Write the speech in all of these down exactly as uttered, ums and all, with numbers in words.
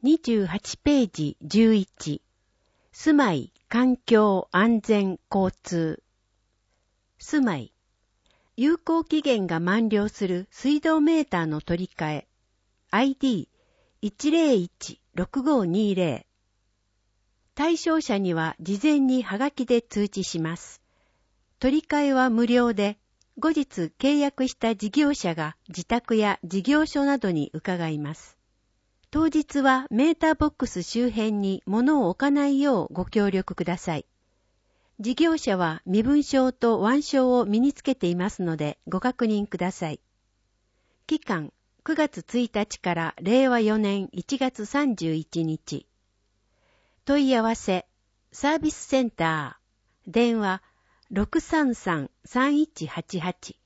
にじゅうはちページじゅういち、住まい、環境、安全、交通。住まい。有効期限が満了する水道メーターの取り替え。アイディーいちゼロいちろくごにゼロ。対象者には事前にはがきで通知します。取り替えは無料で、後日契約した事業者が自宅や事業所などに伺います。当日はメーターボックス周辺に物を置かないようご協力ください。事業者は身分証と腕章を身につけていますのでご確認ください。期間くがつついたちかられいわよねんいちがつさんじゅういちにち。問い合わせ、サービスセンター、電話 ろくさんさんさんいちはちはち。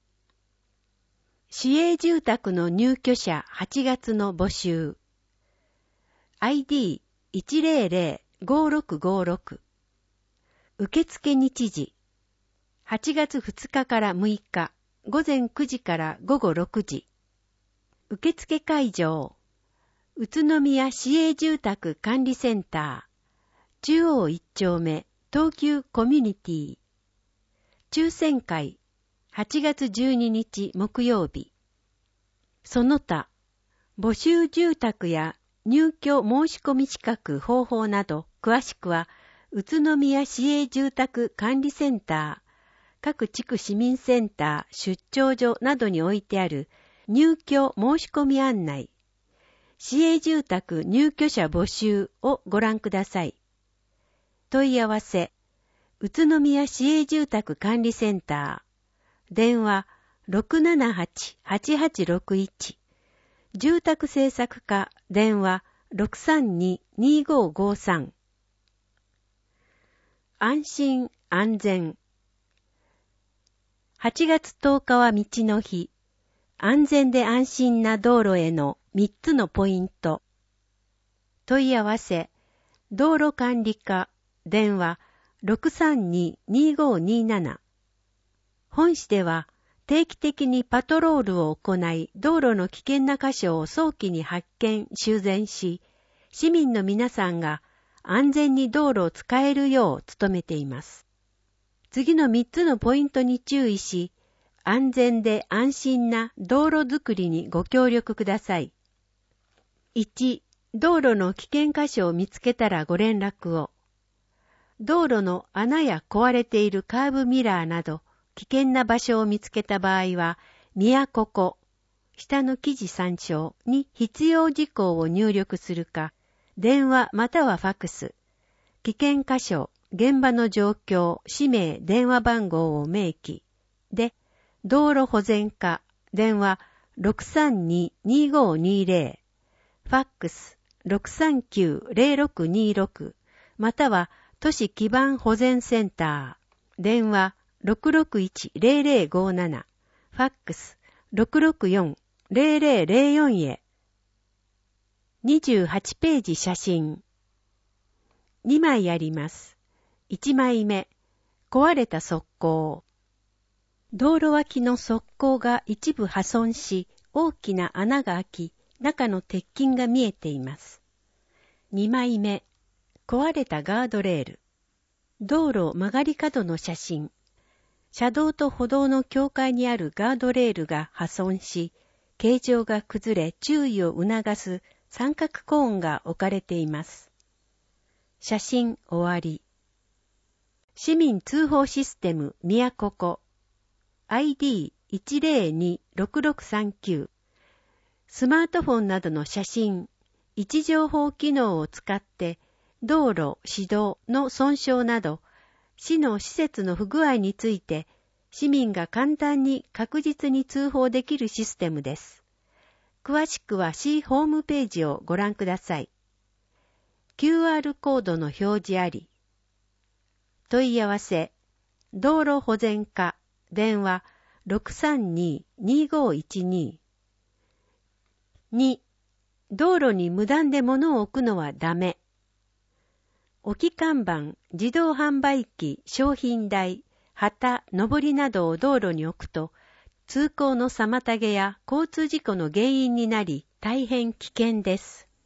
市営住宅の入居者はちがつの募集。アイディーいちゼロゼロごろくごろく。受付日時。はちがつふつかからむいか、ごぜんくじからごごろくじ。受付会場。宇都宮市営住宅管理センター。中央一丁目、東急コミュニティ。抽選会。はちがつじゅうににち木曜日。その他、募集住宅や入居申し込み資格方法など、詳しくは、宇都宮市営住宅管理センター、各地区市民センター、出張所などに置いてある入居申し込み案内、市営住宅入居者募集をご覧ください。問い合わせ、宇都宮市営住宅管理センター、電話 ろくななはちはちはちろくいち、住宅政策課電話 ろくさんににごごさん。安心安全。はちがつとおかは道の日。安全で安心な道路へのみっつのポイント。問い合わせ、道路管理課電話 ろくさんににごになな。本市では定期的にパトロールを行い、道路の危険な箇所を早期に発見、修繕し、市民の皆さんが安全に道路を使えるよう努めています。次のみっつのポイントに注意し、安全で安心な道路づくりにご協力ください。いち、道路の危険箇所を見つけたらご連絡を。道路の穴や壊れているカーブミラーなど、危険な場所を見つけた場合は、宮ここ、下の記事参照に必要事項を入力するか、電話またはファックス、危険箇所、現場の状況、氏名、電話番号を明記、で、道路保全課、電話 ろくさんににごにゼロ、ファックス ろくさんきゅうゼロろくにろく、または都市基盤保全センター、電話ろくろくいちゼロゼロごなな、ファックスろくろくよんゼロゼロゼロよんへ。にじゅうはちページ写真。にまいあります。いちまいめ、壊れた側溝。道路脇の側溝が一部破損し、大きな穴が開き、中の鉄筋が見えています。にまいめ、壊れたガードレール。道路曲がり角の写真。車道と歩道の境界にあるガードレールが破損し、形状が崩れ注意を促す三角コーンが置かれています。写真終わり。市民通報システム宮ここ アイディーいちゼロにろくろくさんきゅう。スマートフォンなどの写真、位置情報機能を使って道路、市道の損傷など市の施設の不具合について市民が簡単に確実に通報できるシステムです。詳しくは市ホームページをご覧ください。キューアール コードの表示あり。問い合わせ、道路保全課、電話 ろくさんににごいちに。に、道路に無断で物を置くのはダメ。置き看板、自動販売機、商品台、旗、上りなどを道路に置くと、通行の妨げや交通事故の原因になり、大変危険です。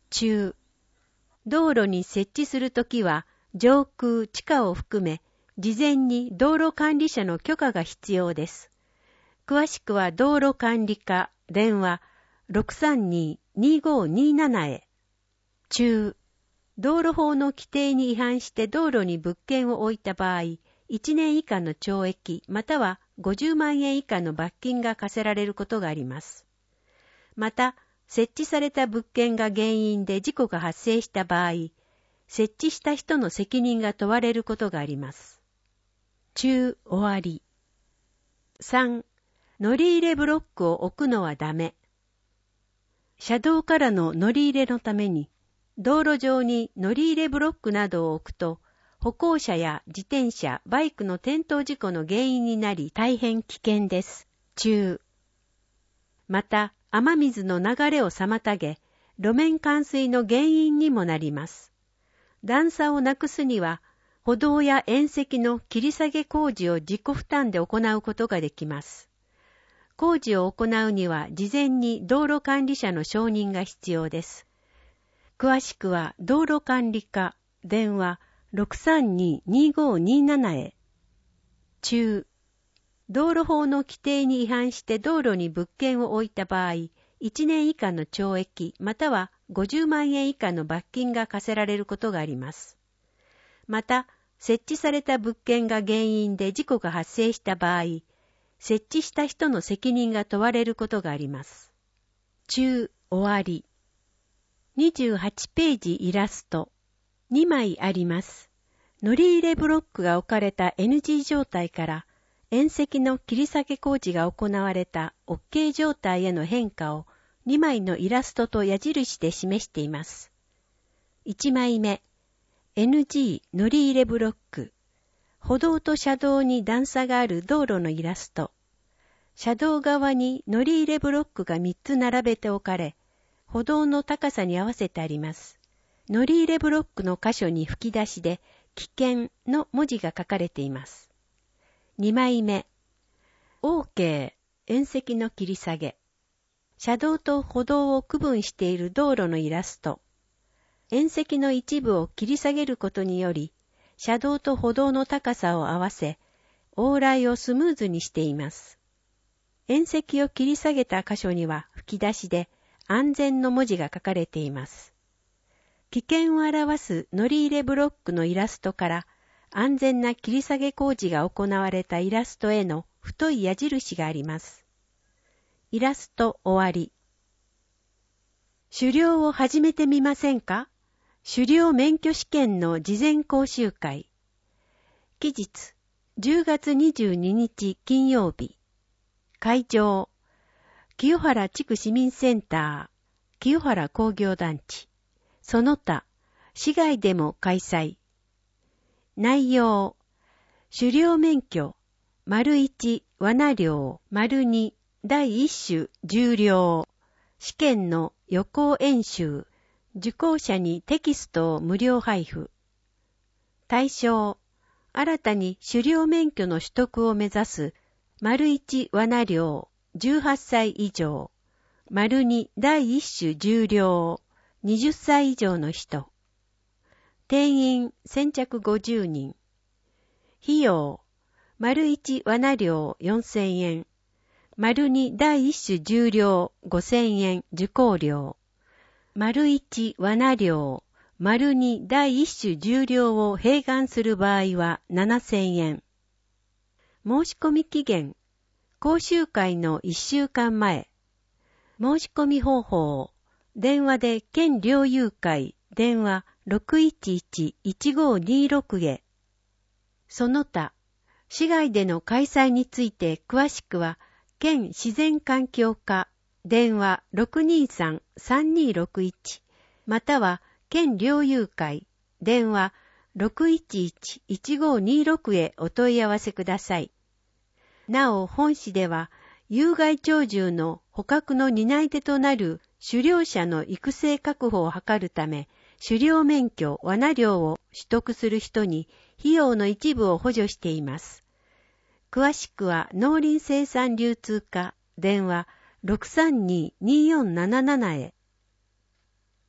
中、道路に設置するときは上空、地下を含め、事前に道路管理者の許可が必要です。詳しくは道路管理課、電話 ろくさんに にごになな へ。中、道路法の規定に違反して道路に物件を置いた場合、いちねん以下の懲役またはごじゅうまんえん以下の罰金が課せられることがあります。また、設置された物件が原因で事故が発生した場合、設置した人の責任が問われることがあります。中終わり。さん、乗り入れブロックを置くのはダメ。車道からの乗り入れのために、道路上に乗り入れブロックなどを置くと、歩行者や自転車、バイクの転倒事故の原因になり大変危険です。中。また、雨水の流れを妨げ、路面冠水の原因にもなります。段差をなくすには、歩道や縁石の切り下げ工事を自己負担で行うことができます。工事を行うには、事前に道路管理者の承認が必要です。詳しくは、道路管理課、電話 ろくさんに にごになな へ。中、道路法の規定に違反して道路に物件を置いた場合、いちねん以下の懲役またはごじゅうまんえん以下の罰金が課せられることがあります。また、設置された物件が原因で事故が発生した場合、設置した人の責任が問われることがあります。中終わり。にじゅうはちページイラスト。にまいあります。乗り入れブロックが置かれた エヌジー 状態から、縁石の切り下げ工事が行われた OK 状態への変化をにまいのイラストと矢印で示しています。いちまいめ、エヌジー 乗り入れブロック。歩道と車道に段差がある道路のイラスト。車道側に乗り入れブロックがみっつ並べて置かれ、歩道の高さに合わせてあります。乗り入れブロックの箇所に吹き出しで危険の文字が書かれています。にまいめ、OK 縁石の切り下げ。車道と歩道を区分している道路のイラスト。縁石の一部を切り下げることにより、車道と歩道の高さを合わせ、往来をスムーズにしています。縁石を切り下げた箇所には吹き出しで安全の文字が書かれています。危険を表す乗り入れブロックのイラストから安全な切り下げ工事が行われたイラストへの太い矢印があります。イラスト終わり。狩猟を始めてみませんか？狩猟免許試験の事前講習会。期日、じゅうがつにじゅうににち金曜日。会場、清原地区市民センター、清原工業団地。その他、市外でも開催。内容、狩猟免許、丸一、罠猟、丸二、第一種、重猟、試験の予行演習、受講者にテキストを無料配布。対象、新たに狩猟免許の取得を目指す、丸一罠猟、じゅうはっさい以上、丸二第一種重猟、はたち以上の人。定員先着ごじゅうにん。費用、丸一罠猟よんせんえん、丸二第一種重猟ごせんえん受講料。丸一罠猟、丸二第一種重猟を併願する場合はななせんえん。申し込み期限、講習会のいっしゅうかんまえ。申し込み方法、電話で県猟友会、電話 ろくいちいち いちごにろく へ。その他、市外での開催について詳しくは、県自然環境課、電話 ろくにさん さんにろくいち、または県猟友会、電話 ろくいちいち いちごにろく へお問い合わせください。なお、本市では、有害鳥獣の捕獲の担い手となる狩猟者の育成確保を図るため、狩猟免許罠猟を取得する人に費用の一部を補助しています。詳しくは農林生産流通課、電話 ろくさんに によんななな へ。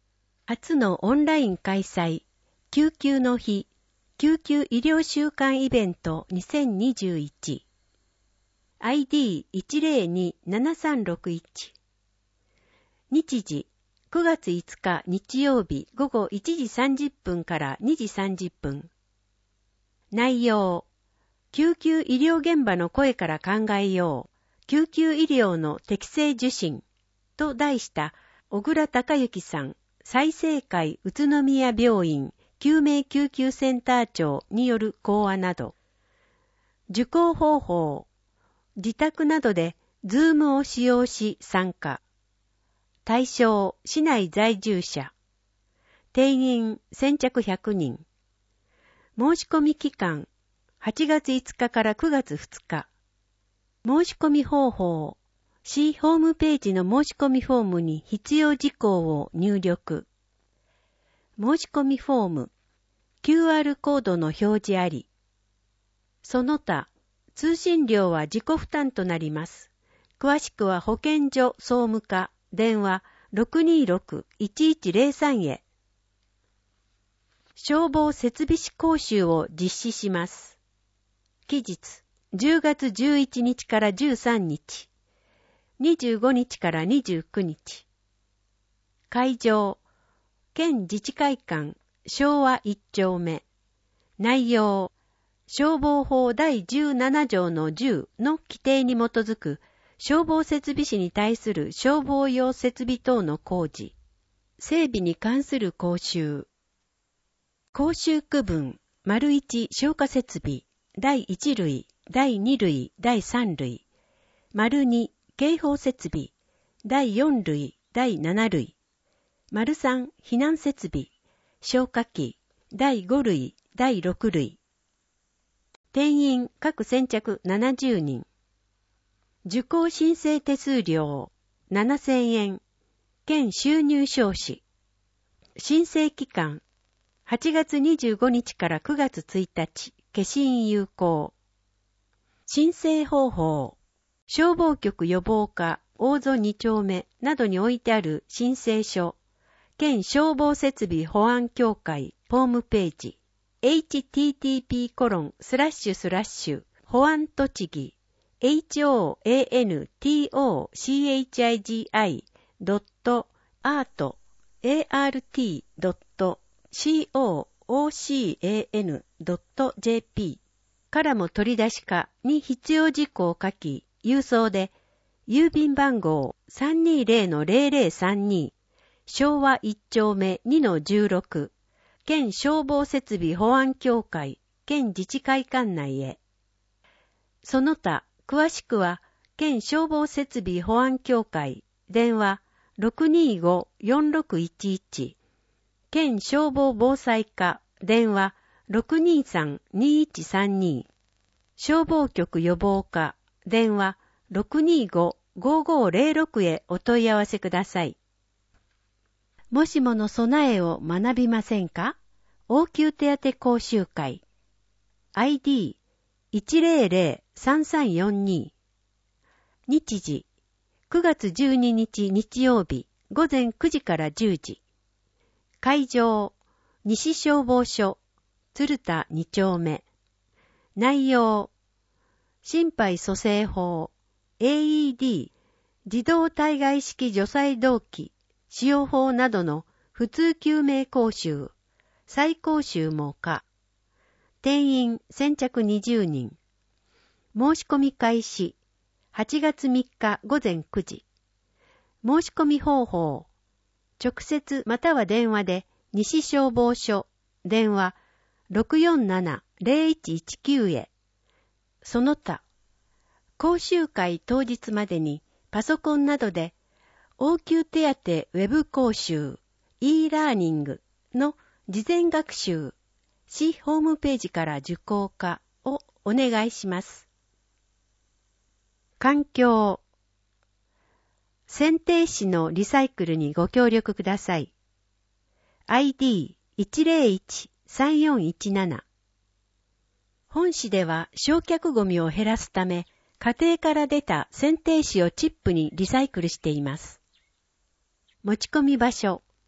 初のオンライン開催、救急の日、救急医療週間イベントにせんにじゅういち。アイディーいちゼロにーななさんろくいち。日時、くがついつか日曜日午後いちじさんじゅっぷんからにじさんじゅっぷん。内容、救急医療現場の声から考えよう、救急医療の適正受診と題した小倉隆之さん、済生会宇都宮病院救命救急センター長による講話など、受講方法、自宅などでズームを使用し参加。対象、市内在住者。定員、先着ひゃくにん。申し込み期間、はちがついつかからくがつふつか。申し込み方法、市ホームページの申し込みフォームに必要事項を入力。申し込みフォーム、キューアール コードの表示あり。その他、通信料は自己負担となります。詳しくは保健所総務課、電話 ろくにーろくいちいちゼロさん へ。消防設備士講習を実施します。期日、じゅうがつじゅういちにちからじゅうさんにち、にじゅうごにちからにじゅうくにち。会場、県自治会館、昭和いっちょうめ。内容、消防法だいじゅうななじょうのじゅうの規定に基づく消防設備士に対する消防用設備等の工事、整備に関する講習。講習区分、丸いち消火設備、だいいちるい、だいにるい、だいさんるい。丸に警報設備、だいよんるい、だいななるい。丸さん避難設備、消火器、だいごるい、だいろくるい。定員各先着ななじゅうにん。受講申請手数料ななせんえん。県収入証紙。申請期間はちがつにじゅうごにちからくがつついたち、消印有効。申請方法。消防局予防課大曽にちょうめなどに置いてある申請書。県消防設備保安協会ホームページ。エイチティーティーピーコロンスラッシュスラッシュ保安栃木 エイチオーエーエヌティーオーシーエイチアイジーアイ ドット アート エーアールティー ドット シーオーオーシーエーエヌ ドット ジェーピー からも取り出しかに必要事項を書き、郵送で郵便番号 さんにーぜろのゼロゼロさんに 昭和いっちょうめ にのじゅうろく県消防設備保安協会県自治会館内へ。その他、詳しくは県消防設備保安協会電話 ろくにーご よんろくいちいち 県消防防災課電話 ろくにーさん にいちさんに 消防局予防課電話 ろくにーご ごーごーゼロろく へお問い合わせください。もしもの備えを学びませんか？応急手当講習会 アイディーいちゼロゼロさんさんよんに。日時くがつじゅうににち日曜日午前くじからじゅうじ。会場西消防署鶴田にちょうめ。内容心肺蘇生法 エーイーディー 自動体外式除細動器使用法などの普通救命講習、再講習も可。定員先着にじゅうにん。申し込み開始はちがつみっか午前くじ。申し込み方法。直接または電話で西消防署電話 ろくよんなな ゼロいちいちきゅう へ。その他、講習会当日までにパソコンなどで応急手当ウェブ講習 e ラーニングの事前学習市ホームページから受講可をお願いします。環境選定士のリサイクルにご協力ください。アイディーいちゼロいちさんよんいちなな。本市では焼却ゴミを減らすため家庭から出た選定紙をチップにリサイクルしています。持ち込み場所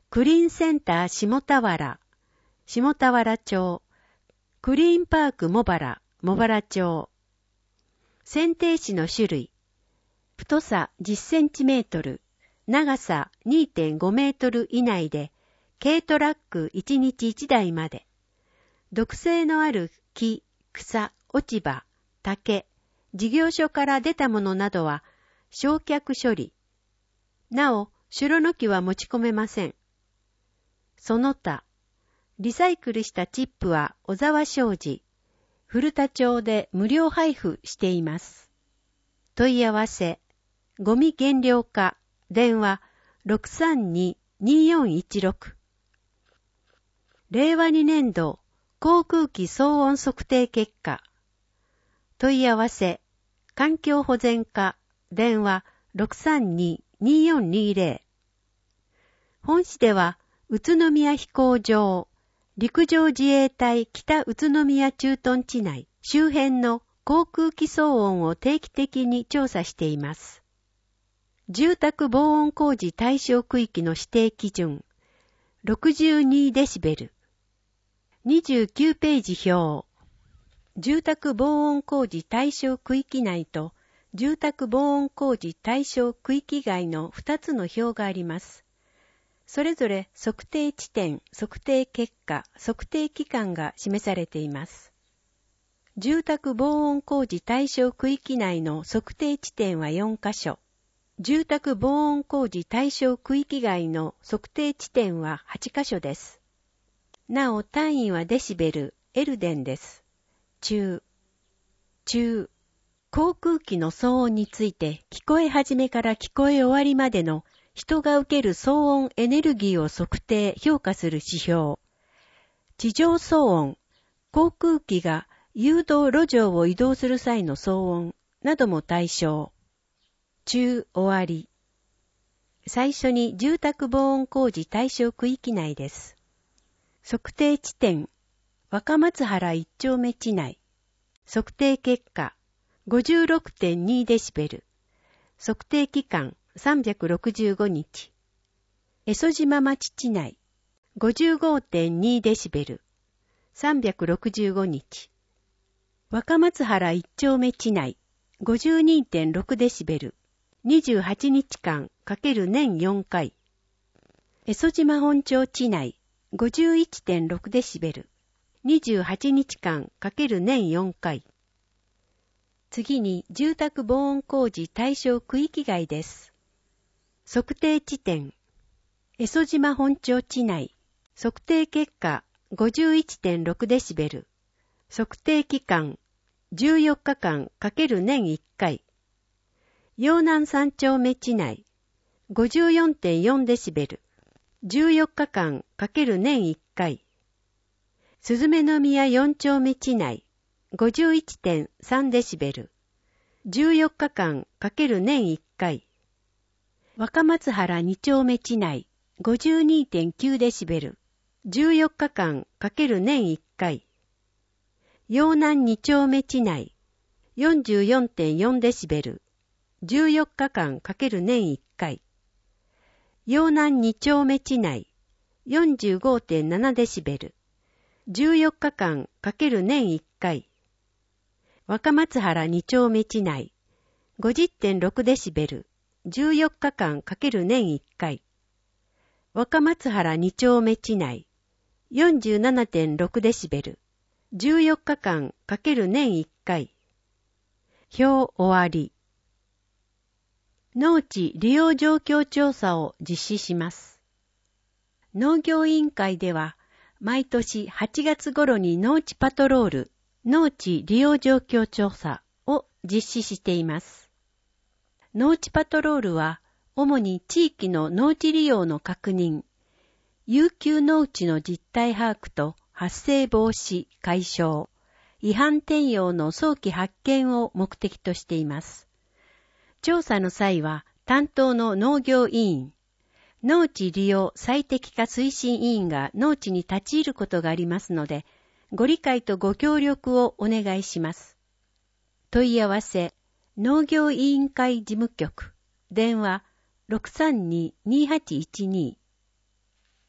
クリーンセンター下田原、下田原町、クリーンパーク茂原、茂原町。剪定紙の種類、太さじゅっセンチメートル、長さ にてんごメートル以内で、軽トラックいちにちいちだいまで。毒性のある木、草、落ち葉、竹、事業所から出たものなどは焼却処理。なお、シュロの木は持ち込めません。その他、リサイクルしたチップは小沢商事、古田町で無料配布しています。問い合わせ、ゴミ減量課、電話 ろくさんに にーよんいちろく。れいわにねんど航空機騒音測定結果。問い合わせ、環境保全課、電話 ろくさんに にーよんにーぜろ。本市では、宇都宮飛行場、陸上自衛隊北宇都宮駐屯地内周辺の航空機騒音を定期的に調査しています。住宅防音工事対象区域の指定基準、ろくじゅうにデシベル。にじゅうきゅうページ表。住宅防音工事対象区域内と住宅防音工事対象区域外のふたつの表があります。それぞれ測定地点、測定結果、測定期間が示されています。住宅防音工事対象区域内の測定地点はよんかしょ。住宅防音工事対象区域外の測定地点ははちかしょです。なお単位はデシベル、エルデンです。中、中、航空機の騒音について聞こえ始めから聞こえ終わりまでの人が受ける騒音エネルギーを測定、評価する指標。地上騒音、航空機が誘導路上を移動する際の騒音なども対象。中終わり。最初に住宅防音工事対象区域内です。測定地点、若松原一丁目地内。測定結果、ごじゅうろくてんにデシベル。測定期間、さんびゃくろくじゅうごにち。江曽島町地内、ごじゅうごてんにデシベル。さんびゃくろくじゅうごにち。若松原一丁目地内、ごじゅうにてんろくデシベル。にじゅうはちにちかん×年よんかい。江曽島本町地内、ごじゅういってんろくデシベル。にじゅうはちにちかん×年よんかい。次に住宅防音工事対象区域外です。測定地点、江曽島本町地内、測定結果 ごじゅういってんろくデシベル、測定期間じゅうよっかかん×年いっかい、陽南三丁目地内 ごじゅうよんてんよんデシベル、じゅうよっかかん×年いっかい、鈴目宮四丁目地内 ごじゅういってんさんデシベル、じゅうよっかかん×年いっかい、若松原二丁目地内 ごじゅうにてんきゅうデシベル、じゅうよっかかん×年いっかい、陽南二丁目地内 よんじゅうよんてんよんデシベル、じゅうよっかかん×年いっかい、陽南二丁目地内 よんじゅうごてんななデシベル、じゅうよっかかん×年いっかい、若松原二丁目地内 ごじゅってんろくデシベル、じゅうよっかかん×年いっかい、若松原二丁目地内 よんじゅうななてんろくデシベル、じゅうよっかかん×年いっかい。表終わり。農地利用状況調査を実施します。農業委員会では、毎年はちがつ頃に農地パトロール、農地利用状況調査を実施しています。農地パトロールは、主に地域の農地利用の確認、遊休農地の実態把握と発生防止、解消、違反転用の早期発見を目的としています。調査の際は、担当の農業委員、農地利用最適化推進委員が農地に立ち入ることがありますので、ご理解とご協力をお願いします。問い合わせ、農業委員会事務局、電話 ろくさんに にはちいちに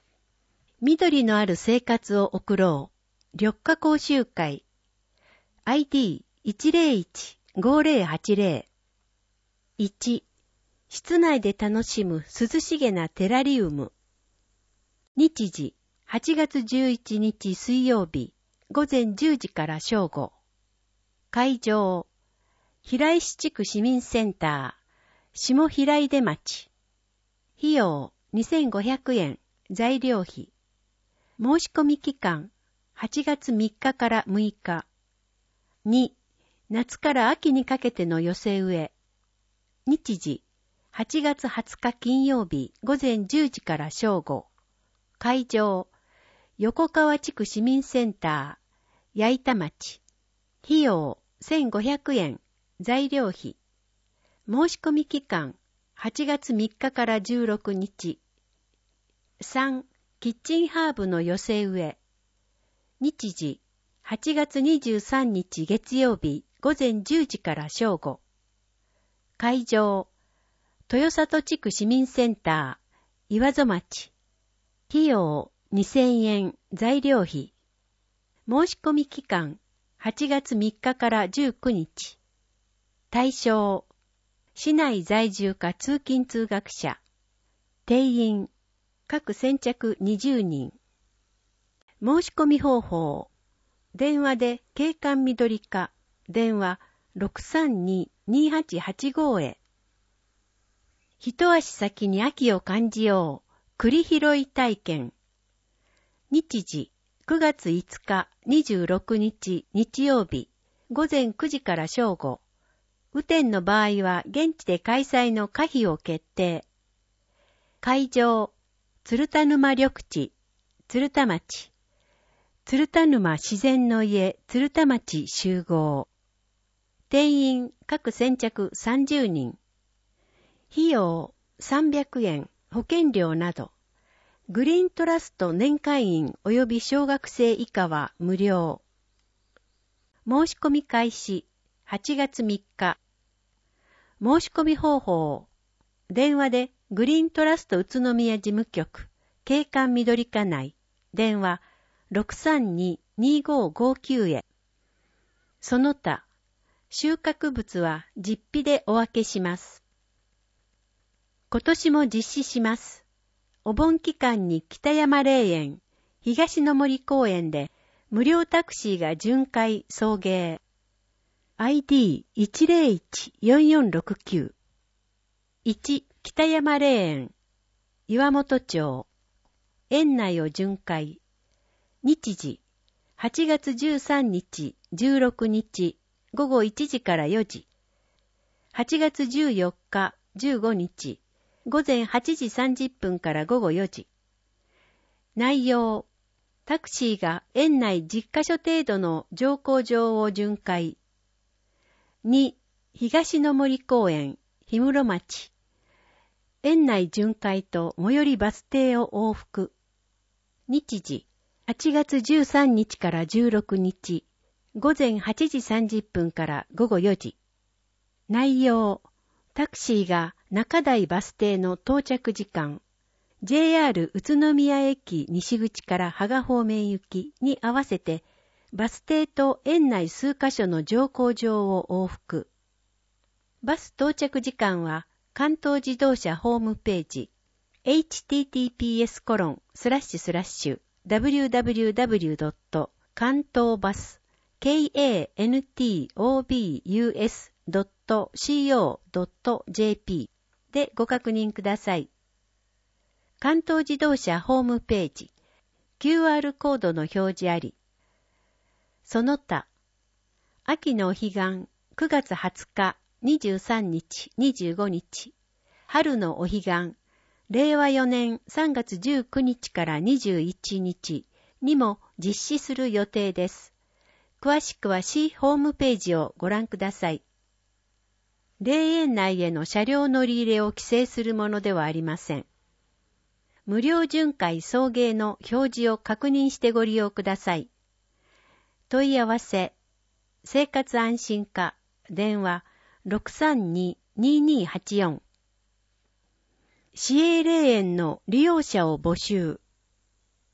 緑のある生活を送ろう。緑化講習会。アイディーいちゼロいち ごゼロはちゼロ。いち、室内で楽しむ涼しげなテラリウム。日時、はちがつじゅういちにち水曜日、ごぜんじゅうじから正午。会場、平石地区市民センター、下平出町。費用、にせんごひゃくえん、材料費。申し込み期間、はちがつみっかからむいか。に、夏から秋にかけての寄せ植え。日時、はちがつはつか金曜日ごぜんじゅうじから正午。会場、横川地区市民センター、矢板町。費用、せんごひゃくえん、材料費。申し込み期間、はちがつみっかからじゅうろくにち。さん、キッチンハーブの寄せ植え。日時、はちがつにじゅうさんにち月曜日ごぜんじゅうじから正午。会場、豊里地区市民センター、岩戸町。費用にせんえん、材料費。申し込み期間、はちがつみっかからじゅうくにち。対象、市内在住か通勤通学者。定員、各先着にじゅうにん。申し込み方法。電話で景観緑課、電話 ろくさんに にはちはちご へ。一足先に秋を感じよう。栗拾い体験。日時、くがついつかにじゅうろくにち日曜日、ごぜんくじから正午。雨天の場合は現地で開催の可否を決定。会場、鶴田沼緑地、鶴田町。鶴田沼自然の家、鶴田町集合。定員、各先着さんじゅうにん。費用、さんびゃくえん、保険料など。グリーントラスト年会員及び小学生以下は無料。申し込み開始、はちがつみっか。申し込み方法。電話でグリーントラスト宇都宮事務局、景観緑課内、電話 ろくさんに にごごきゅう へ。その他、収穫物は実費でお分けします。今年も実施します。お盆期間に北山霊園、東の森公園で無料タクシーが巡回送迎。アイディーいちゼロいち よんよんろくきゅう。いち、北山霊園、岩本町。園内を巡回。日時、はちがつじゅうさんにち、じゅうろくにち、ごごいちじからよじ。はちがつじゅうよっか、じゅうごにち、ごぜんはちじさんじゅっぷんからごごよじ。内容、タクシーが園内じゅっかしょ程度の乗降場を巡回。に、東の森公園、氷室町。園内巡回と最寄りバス停を往復。日時、はちがつじゅうさんにちからじゅうろくにち、ごぜんはちじさんじゅっぷんからごごよじ。内容、タクシーが中台バス停の到着時間、ジェイアール 宇都宮駅西口から芳賀方面行きに合わせて、バス停と園内数カ所の乗降場を往復。バス到着時間は関東自動車ホームページ エイチティーティーピーエスコロンスラッシュスラッシュダブリューダブリューダブリュードット関東バス ケーエーエヌティーオービーユーエスドットシーオードットジェーピー でご確認ください。関東自動車ホームページ キューアール コードの表示あり。その他、秋のお彼岸くがつはつか、にじゅうさんにち、にじゅうごにち、春のお彼岸、れいわよねんさんがつじゅうくにちからにじゅういちにちにも実施する予定です。詳しくは市ホームページをご覧ください。霊園内への車両乗り入れを規制するものではありません。無料巡回送迎の表示を確認してご利用ください。問い合わせ、生活安心課、電話 ろくさんに ににはちよん。市営霊園の利用者を募集。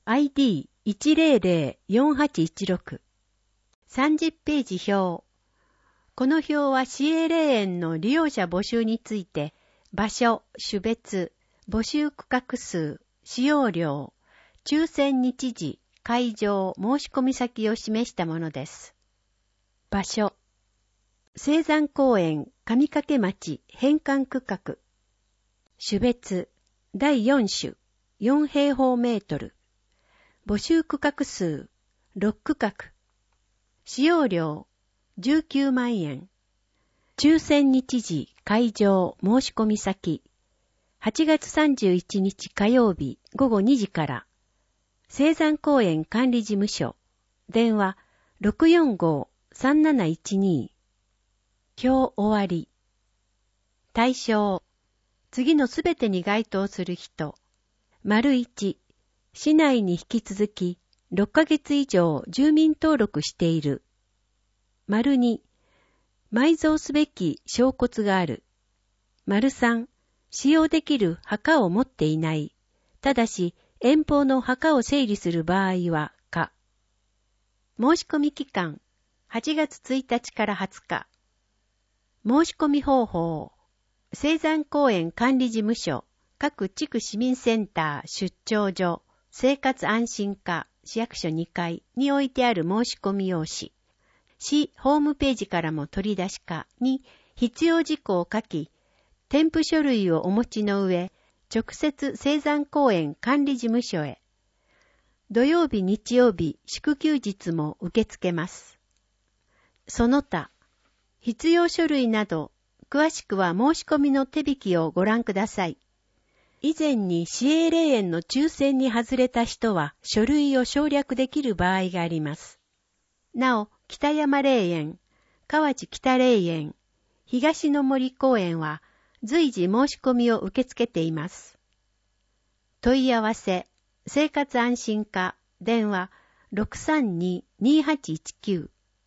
アイディーいちまるまるよんはちいちろく。さんじゅっページ表。この表は市営霊園の利用者募集について、場所、種別、募集区画数、使用料、抽選日時、会場、申し込み先を示したものです。場所。青山公園上掛町返還区画。種別。だいよん種。よん平方メートル。募集区画数。ろく区画。使用料。じゅうきゅうまんえん。抽選日時、会場、申し込み先。はちがつさんじゅういちにち火曜日ごごにじから。青山公園管理事務所。電話 ろくよんごーさんなないちに。今日終わり。対象。次のすべてに該当する人。丸いち。市内に引き続きろっかげつ以上住民登録している。丸に。埋蔵すべき証骨がある。丸さん。使用できる墓を持っていない。ただし、遠方の墓を整理する場合は、か。申し込み期間。はちがつついたちからはつか。申し込み方法。青山公園管理事務所、各地区市民センター出張所、生活安心課、市役所にかいに置いてある申し込み用紙。市ホームページからも取り出しかに必要事項を書き、添付書類をお持ちの上、直接青山公園管理事務所へ。土曜日、日曜日、祝休日も受け付けます。その他、必要書類など、詳しくは申し込みの手引きをご覧ください。以前に市営霊園の抽選に外れた人は書類を省略できる場合があります。なお、北山霊園、河内北霊園、東の森公園は随時申し込みを受け付けています。問い合わせ、生活安心課、電話 ろくさんにーにーはちいちきゅう。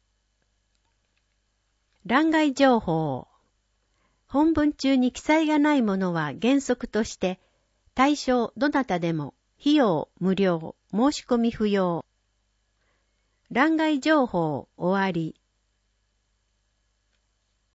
欄外情報。本文中に記載がないものは原則として、対象どなたでも費用無料、申し込み不要。欄外情報終わり。